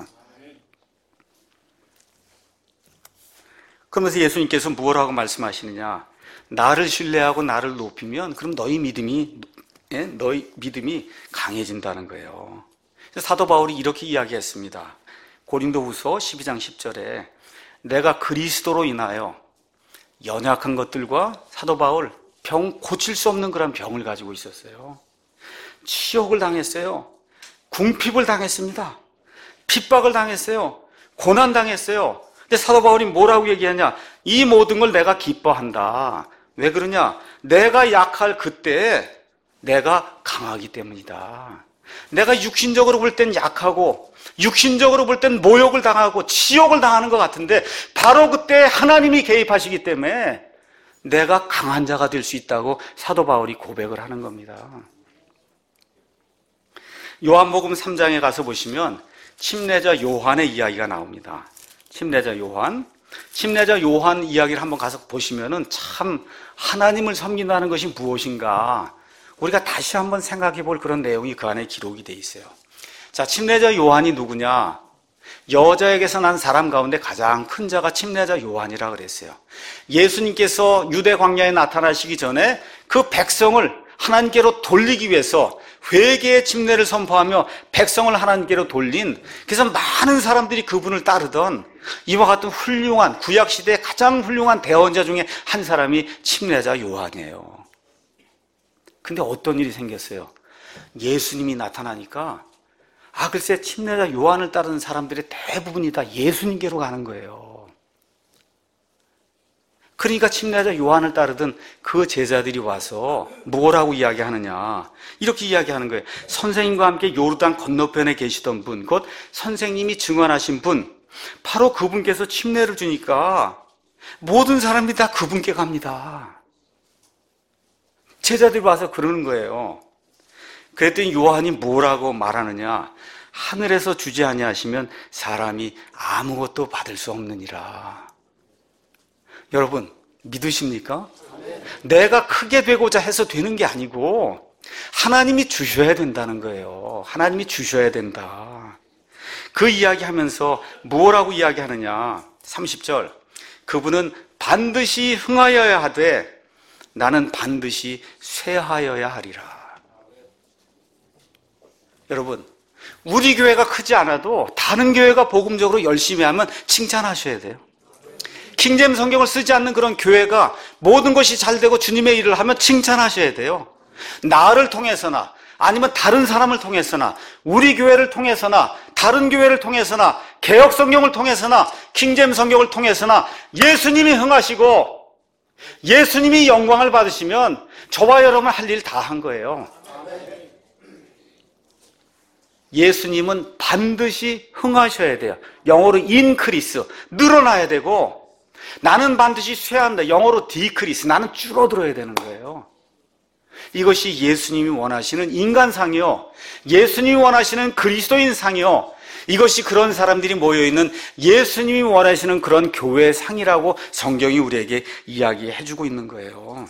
그러면서 예수님께서 무엇라고 말씀하시느냐? 나를 신뢰하고 나를 높이면 그럼 너희 믿음이 예? 너희 믿음이 강해진다는 거예요. 사도 바울이 이렇게 이야기했습니다. 고린도후서 십이 장 십 절에 내가 그리스도로 인하여 연약한 것들과 사도 바울 병 고칠 수 없는 그런 병을 가지고 있었어요. 치욕을 당했어요. 궁핍을 당했습니다. 핍박을 당했어요. 고난 당했어요. 근데 사도 바울이 뭐라고 얘기하냐? 이 모든 걸 내가 기뻐한다. 왜 그러냐? 내가 약할 그때 내가 강하기 때문이다. 내가 육신적으로 볼 땐 약하고 육신적으로 볼 땐 모욕을 당하고 치욕을 당하는 것 같은데 바로 그때 하나님이 개입하시기 때문에 내가 강한 자가 될 수 있다고 사도 바울이 고백을 하는 겁니다. 요한복음 삼 장에 가서 보시면 침례자 요한의 이야기가 나옵니다. 침례자 요한. 침례자 요한 이야기를 한번 가서 보시면은 참 하나님을 섬긴다는 것이 무엇인가 우리가 다시 한번 생각해 볼 그런 내용이 그 안에 기록이 돼 있어요. 자, 침례자 요한이 누구냐? 여자에게서 난 사람 가운데 가장 큰 자가 침례자 요한이라 그랬어요. 예수님께서 유대 광야에 나타나시기 전에 그 백성을 하나님께로 돌리기 위해서 회개의 침례를 선포하며 백성을 하나님께로 돌린, 그래서 많은 사람들이 그분을 따르던 이와 같은 훌륭한 구약시대의 가장 훌륭한 대언자 중에 한 사람이 침례자 요한이에요. 근데 어떤 일이 생겼어요? 예수님이 나타나니까 아 글쎄 침례자 요한을 따르는 사람들의 대부분이 다 예수님께로 가는 거예요. 그러니까 침례자 요한을 따르던 그 제자들이 와서 뭐라고 이야기하느냐, 이렇게 이야기하는 거예요. 선생님과 함께 요르단 건너편에 계시던 분, 곧 선생님이 증언하신 분, 바로 그분께서 침례를 주니까 모든 사람들이 다 그분께 갑니다. 제자들이 와서 그러는 거예요. 그랬더니 요한이 뭐라고 말하느냐, 하늘에서 주지 아니하시면 사람이 아무것도 받을 수 없느니라. 여러분 믿으십니까? 내가 크게 되고자 해서 되는 게 아니고 하나님이 주셔야 된다는 거예요. 하나님이 주셔야 된다. 그 이야기하면서 뭐라고 이야기하느냐, 삼십 절, 그분은 반드시 흥하여야 하되 나는 반드시 쇠하여야 하리라. 여러분 우리 교회가 크지 않아도 다른 교회가 복음적으로 열심히 하면 칭찬하셔야 돼요. 킹제임 성경을 쓰지 않는 그런 교회가 모든 것이 잘 되고 주님의 일을 하면 칭찬하셔야 돼요. 나를 통해서나 아니면 다른 사람을 통해서나 우리 교회를 통해서나 다른 교회를 통해서나 개역 성경을 통해서나 킹제임 성경을 통해서나 예수님이 흥하시고 예수님이 영광을 받으시면 저와 여러분 할 일 다 한 거예요. 예수님은 반드시 흥하셔야 돼요. 영어로 인크리스, 늘어나야 되고, 나는 반드시 쇠한다. 영어로 디크리스, 나는 줄어들어야 되는 거예요. 이것이 예수님이 원하시는 인간상이요, 예수님이 원하시는 그리스도인상이요, 이것이 그런 사람들이 모여있는 예수님이 원하시는 그런 교회상이라고 성경이 우리에게 이야기해주고 있는 거예요.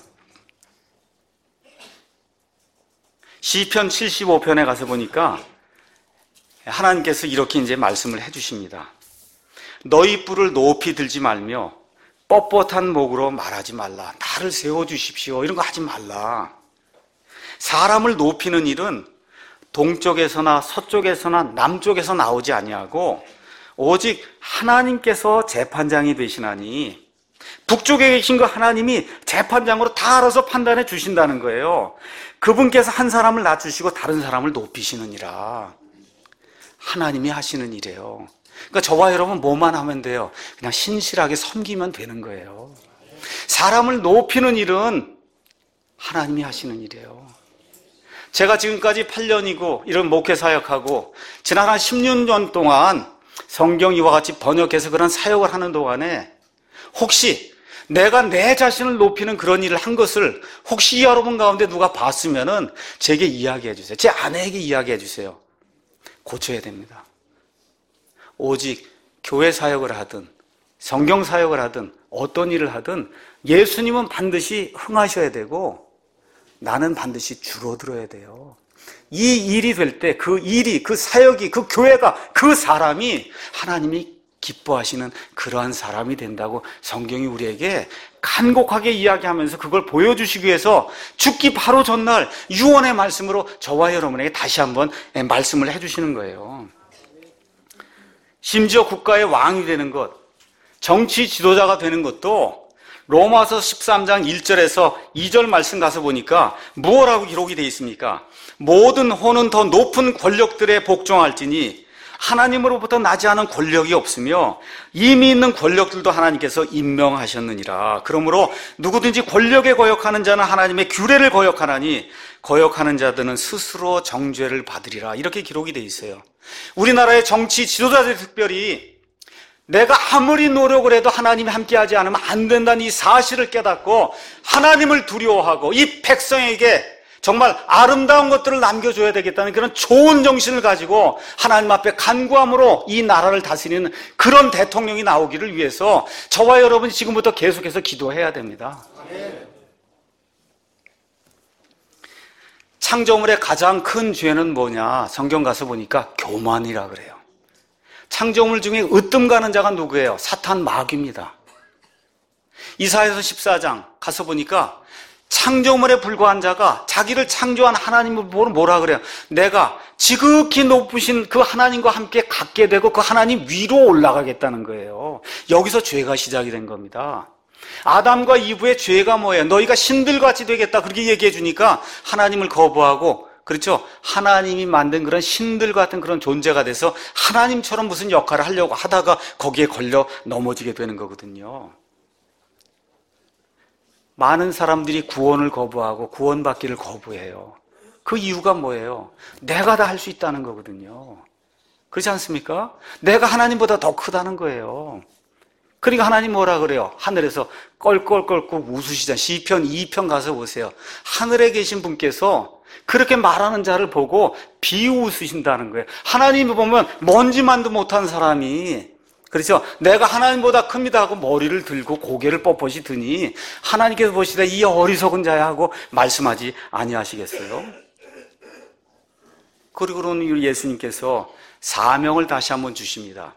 시편 칠십오 편에 가서 보니까 하나님께서 이렇게 이제 말씀을 해주십니다. 너희 뿔을 높이 들지 말며 뻣뻣한 목으로 말하지 말라. 나를 세워주십시오. 이런 거 하지 말라. 사람을 높이는 일은 동쪽에서나 서쪽에서나 남쪽에서 나오지 아니하고 오직 하나님께서 재판장이 되시나니, 북쪽에 계신 그 하나님이 재판장으로 다 알아서 판단해 주신다는 거예요. 그분께서 한 사람을 낮추시고 다른 사람을 높이시느니라. 하나님이 하시는 일이에요. 그러니까 저와 여러분 뭐만 하면 돼요? 그냥 신실하게 섬기면 되는 거예요. 사람을 높이는 일은 하나님이 하시는 일이에요. 제가 지금까지 팔 년이고 이런 목회 사역하고 지난 한 십육 년 동안 성경 이와 같이 번역해서 그런 사역을 하는 동안에 혹시 내가 내 자신을 높이는 그런 일을 한 것을 혹시 여러분 가운데 누가 봤으면은 제게 이야기해 주세요. 제 아내에게 이야기해 주세요. 고쳐야 됩니다. 오직 교회 사역을 하든 성경 사역을 하든 어떤 일을 하든 예수님은 반드시 흥하셔야 되고 나는 반드시 줄어들어야 돼요. 이 일이 될 때 그 일이, 그 사역이, 그 교회가, 그 사람이 하나님이 기뻐하시는 그러한 사람이 된다고 성경이 우리에게 간곡하게 이야기하면서 그걸 보여주시기 위해서 죽기 바로 전날 유언의 말씀으로 저와 여러분에게 다시 한번 말씀을 해주시는 거예요. 심지어 국가의 왕이 되는 것, 정치 지도자가 되는 것도 로마서 십삼 장 일 절에서 이 절 말씀 가서 보니까 무엇라고 기록이 되어 있습니까? 모든 호는 더 높은 권력들에 복종할지니 하나님으로부터 나지 않은 권력이 없으며 이미 있는 권력들도 하나님께서 임명하셨느니라. 그러므로 누구든지 권력에 거역하는 자는 하나님의 규례를 거역하나니 거역하는 자들은 스스로 정죄를 받으리라. 이렇게 기록이 되어 있어요. 우리나라의 정치 지도자들 특별히 내가 아무리 노력을 해도 하나님이 함께하지 않으면 안 된다는 이 사실을 깨닫고 하나님을 두려워하고 이 백성에게 정말 아름다운 것들을 남겨줘야 되겠다는 그런 좋은 정신을 가지고 하나님 앞에 간구함으로 이 나라를 다스리는 그런 대통령이 나오기를 위해서 저와 여러분이 지금부터 계속해서 기도해야 됩니다. 창조물의 가장 큰 죄는 뭐냐? 성경 가서 보니까 교만이라 그래요. 창조물 중에 으뜸 가는 자가 누구예요? 사탄 마귀입니다. 이사야서 십사 장 가서 보니까 창조물에 불과한 자가 자기를 창조한 하나님을 보고 뭐라 그래요? 내가 지극히 높으신 그 하나님과 함께 갖게 되고 그 하나님 위로 올라가겠다는 거예요. 여기서 죄가 시작이 된 겁니다. 아담과 이브의 죄가 뭐예요? 너희가 신들같이 되겠다 그렇게 얘기해 주니까 하나님을 거부하고, 그렇죠? 하나님이 만든 그런 신들 같은 그런 존재가 돼서 하나님처럼 무슨 역할을 하려고 하다가 거기에 걸려 넘어지게 되는 거거든요. 많은 사람들이 구원을 거부하고 구원받기를 거부해요. 그 이유가 뭐예요? 내가 다 할 수 있다는 거거든요. 그렇지 않습니까? 내가 하나님보다 더 크다는 거예요. 그러니까 하나님 뭐라 그래요? 하늘에서 껄껄껄껄 웃으시잖아요. 시편 이 편 가서 보세요. 하늘에 계신 분께서 그렇게 말하는 자를 보고 비웃으신다는 거예요. 하나님이 보면 먼지만도 못한 사람이, 그렇죠? 내가 하나님보다 큽니다 하고 머리를 들고 고개를 뻣뻣이 드니 하나님께서 보시되 이 어리석은 자야 하고 말씀하지 아니하시겠어요? 그리고는 예수님께서 사명을 다시 한번 주십니다.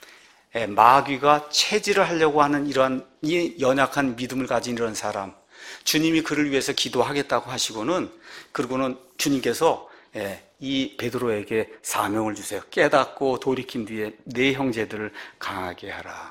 마귀가 체질을 하려고 하는 이러한 이 연약한 믿음을 가진 이런 사람, 주님이 그를 위해서 기도하겠다고 하시고는, 그리고는 주님께서 이 베드로에게 사명을 주세요. 깨닫고 돌이킨 뒤에 네 형제들을 강하게 하라.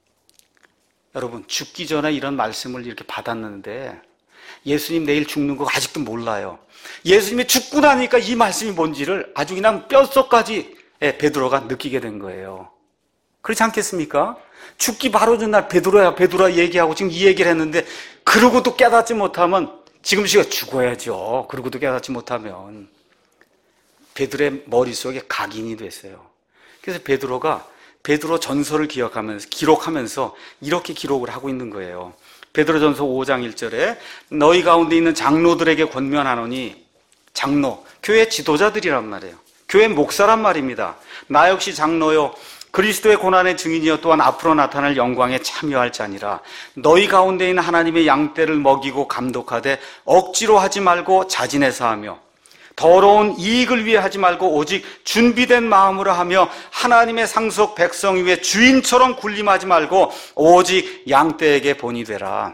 여러분, 죽기 전에 이런 말씀을 이렇게 받았는데 예수님 내일 죽는 거 아직도 몰라요. 예수님이 죽고 나니까 이 말씀이 뭔지를 아주 그냥 뼛속까지 베드로가 느끼게 된 거예요. 그렇지 않겠습니까? 죽기 바로 전날 베드로야 베드로야 얘기하고 지금 이 얘기를 했는데, 그러고도 깨닫지 못하면 지금 시가 죽어야죠. 그러고도 깨닫지 못하면 베드로의 머릿속에 각인이 됐어요. 그래서 베드로가 베드로 전서를 기억하면서 기록하면서 이렇게 기록을 하고 있는 거예요. 베드로전서 오 장 일 절에 너희 가운데 있는 장로들에게 권면하노니, 장로, 교회 지도자들이란 말이에요. 교회 목사란 말입니다. 나 역시 장로요 그리스도의 고난의 증인이여 또한 앞으로 나타날 영광에 참여할 자니라. 너희 가운데 있는 하나님의 양떼를 먹이고 감독하되 억지로 하지 말고 자진해서 하며 더러운 이익을 위해 하지 말고 오직 준비된 마음으로 하며 하나님의 상속 백성 위에 주인처럼 군림하지 말고 오직 양떼에게 본이 되라.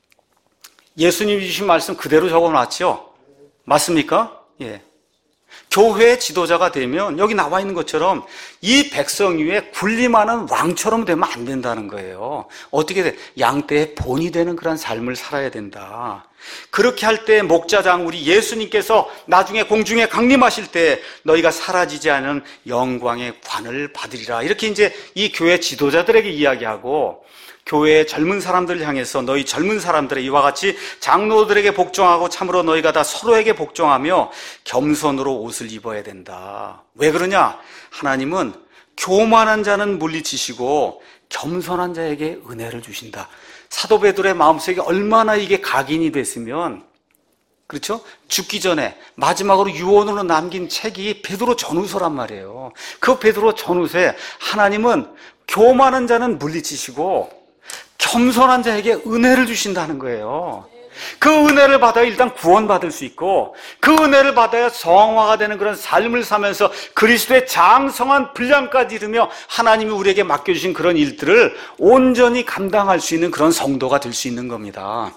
예수님이 주신 말씀 그대로 적어놨죠? 맞습니까? 예. 교회의 지도자가 되면 여기 나와 있는 것처럼 이 백성 위에 군림하는 왕처럼 되면 안 된다는 거예요. 어떻게 돼? 양떼의 본이 되는 그런 삶을 살아야 된다. 그렇게 할 때 목자장 우리 예수님께서 나중에 공중에 강림하실 때 너희가 사라지지 않은 영광의 관을 받으리라. 이렇게 이제 이 교회 지도자들에게 이야기하고, 교회의 젊은 사람들을 향해서 너희 젊은 사람들의 이와 같이 장로들에게 복종하고 참으로 너희가 다 서로에게 복종하며 겸손으로 옷을 입어야 된다. 왜 그러냐? 하나님은 교만한 자는 물리치시고 겸손한 자에게 은혜를 주신다. 사도 베드로의 마음속에 얼마나 이게 각인이 됐으면, 그렇죠? 죽기 전에 마지막으로 유언으로 남긴 책이 베드로 전후서란 말이에요. 그 베드로 전후서에 하나님은 교만한 자는 물리치시고 겸손한 자에게 은혜를 주신다는 거예요. 그 은혜를 받아야 일단 구원받을 수 있고, 그 은혜를 받아야 성화가 되는 그런 삶을 사면서 그리스도의 장성한 분량까지 이루며 하나님이 우리에게 맡겨주신 그런 일들을 온전히 감당할 수 있는 그런 성도가 될 수 있는 겁니다.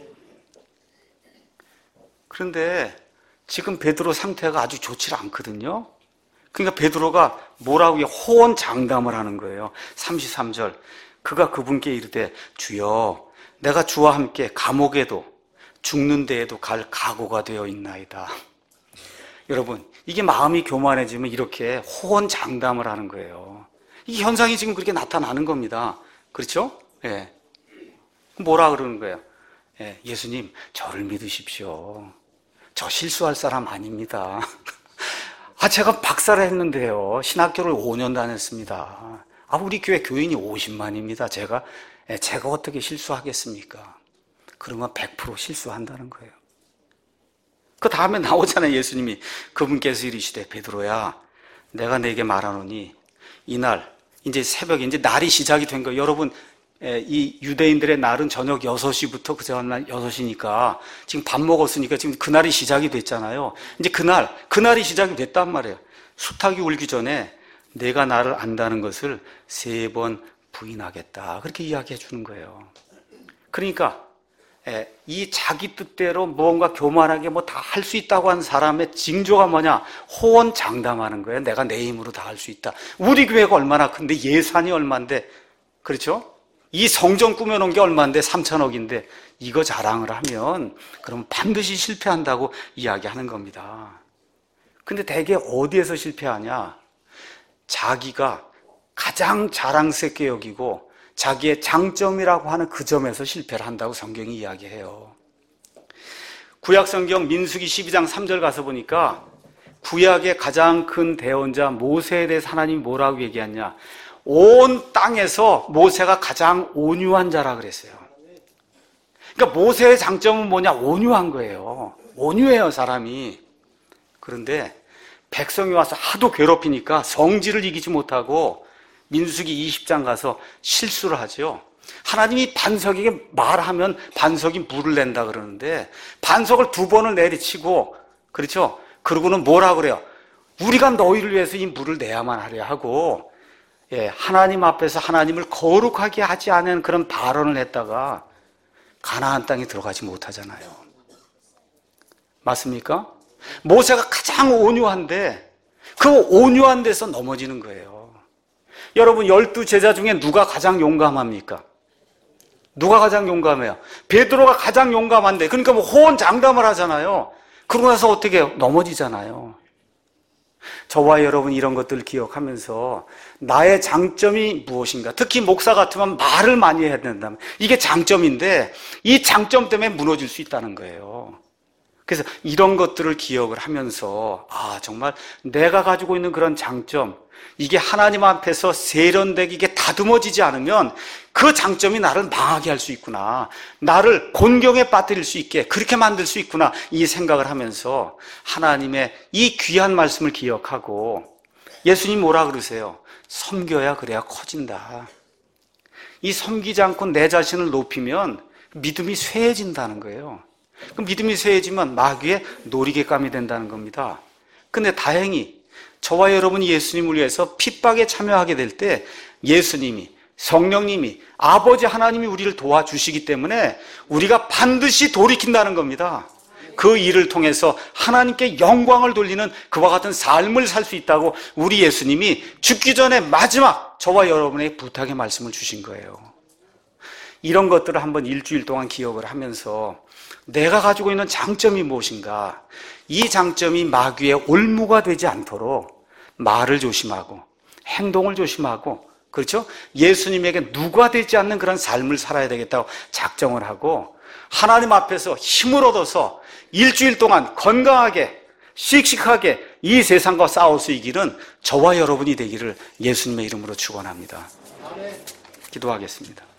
그런데 지금 베드로 상태가 아주 좋지 않거든요. 그러니까 베드로가 뭐라고 호언장담을 하는 거예요. 삼십삼 절 그가 그분께 이르되 주여 내가 주와 함께 감옥에도 죽는 데에도 갈 각오가 되어 있나이다. 여러분, 이게 마음이 교만해지면 이렇게 호언장담을 하는 거예요. 이 현상이 지금 그렇게 나타나는 겁니다. 그렇죠? 예. 뭐라 그러는 거예요? 예, 예수님 저를 믿으십시오. 저 실수할 사람 아닙니다. 아, 제가 박사를 했는데요. 신학교를 오 년 다녔습니다. 아, 우리 교회 교인이 오십만입니다. 제가, 제가 어떻게 실수하겠습니까? 그러면 백 퍼센트 실수한다는 거예요. 그 다음에 나오잖아요. 예수님이 그분께서 이르시되 베드로야 내가 네게 말하노니 이날 이제 새벽에 이제 날이 시작이 된 거예요. 여러분 이 유대인들의 날은 저녁 여섯 시부터 그 전날 여섯 시니까 지금 밥 먹었으니까 지금 그날이 시작이 됐잖아요. 이제 그날 그날이 시작이 됐단 말이에요. 수탉이 울기 전에 내가 나를 안다는 것을 세 번 부인하겠다. 그렇게 이야기해 주는 거예요. 그러니까 이 자기 뜻대로 뭔가 교만하게 뭐 다 할 수 있다고 하는 사람의 징조가 뭐냐? 호언장담하는 거예요. 내가 내 힘으로 다 할 수 있다. 우리 교회가 얼마나 큰데 예산이 얼만데 그렇죠? 이 성전 꾸며놓은 게 얼만데 삼천억인데 이거 자랑을 하면 그럼 반드시 실패한다고 이야기하는 겁니다. 근데 대개 어디에서 실패하냐? 자기가 가장 자랑스럽게 여기고 자기의 장점이라고 하는 그 점에서 실패를 한다고 성경이 이야기해요. 구약성경 민수기 십이 장 삼 절 가서 보니까 구약의 가장 큰 대언자 모세에 대해서 하나님이 뭐라고 얘기했냐? 온 땅에서 모세가 가장 온유한 자라 그랬어요. 그러니까 모세의 장점은 뭐냐? 온유한 거예요. 온유해요, 사람이. 그런데 백성이 와서 하도 괴롭히니까 성질을 이기지 못하고 민수기 이십 장 가서 실수를 하죠. 하나님이 반석에게 말하면 반석이 물을 낸다 그러는데 반석을 두 번을 내리치고 그렇죠? 그러고는 뭐라 그래요? 우리가 너희를 위해서 이 물을 내야만 하려 하고 예, 하나님 앞에서 하나님을 거룩하게 하지 않은 그런 발언을 했다가 가나안 땅에 들어가지 못하잖아요. 맞습니까? 모세가 가장 온유한데 그 온유한 데서 넘어지는 거예요. 여러분 열두 제자 중에 누가 가장 용감합니까? 누가 가장 용감해요? 베드로가 가장 용감한데 그러니까 뭐 호언장담을 하잖아요. 그러고 나서 어떻게 해요? 넘어지잖아요. 저와 여러분 이런 것들을 기억하면서 나의 장점이 무엇인가? 특히 목사 같으면 말을 많이 해야 된다면 이게 장점인데 이 장점 때문에 무너질 수 있다는 거예요. 그래서 이런 것들을 기억을 하면서 아 정말 내가 가지고 있는 그런 장점 이게 하나님 앞에서 세련되게 이게 다듬어지지 않으면 그 장점이 나를 망하게 할 수 있구나. 나를 곤경에 빠뜨릴 수 있게 그렇게 만들 수 있구나. 이 생각을 하면서 하나님의 이 귀한 말씀을 기억하고 예수님 뭐라 그러세요? 섬겨야 그래야 커진다. 이 섬기지 않고 내 자신을 높이면 믿음이 쇠해진다는 거예요. 그 믿음이 쇠해지면 마귀의 놀이개감이 된다는 겁니다. 근데 다행히 저와 여러분이 예수님을 위해서 핍박에 참여하게 될 때 예수님이 성령님이 아버지 하나님이 우리를 도와주시기 때문에 우리가 반드시 돌이킨다는 겁니다. 그 일을 통해서 하나님께 영광을 돌리는 그와 같은 삶을 살 수 있다고 우리 예수님이 죽기 전에 마지막 저와 여러분의 부탁의 말씀을 주신 거예요. 이런 것들을 한번 일주일 동안 기억을 하면서 내가 가지고 있는 장점이 무엇인가? 이 장점이 마귀의 올무가 되지 않도록 말을 조심하고 행동을 조심하고 그렇죠? 예수님에게 누가 되지 않는 그런 삶을 살아야 되겠다고 작정을 하고 하나님 앞에서 힘을 얻어서 일주일 동안 건강하게 씩씩하게 이 세상과 싸울 수 있기는 저와 여러분이 되기를 예수님의 이름으로 축원합니다. 기도하겠습니다.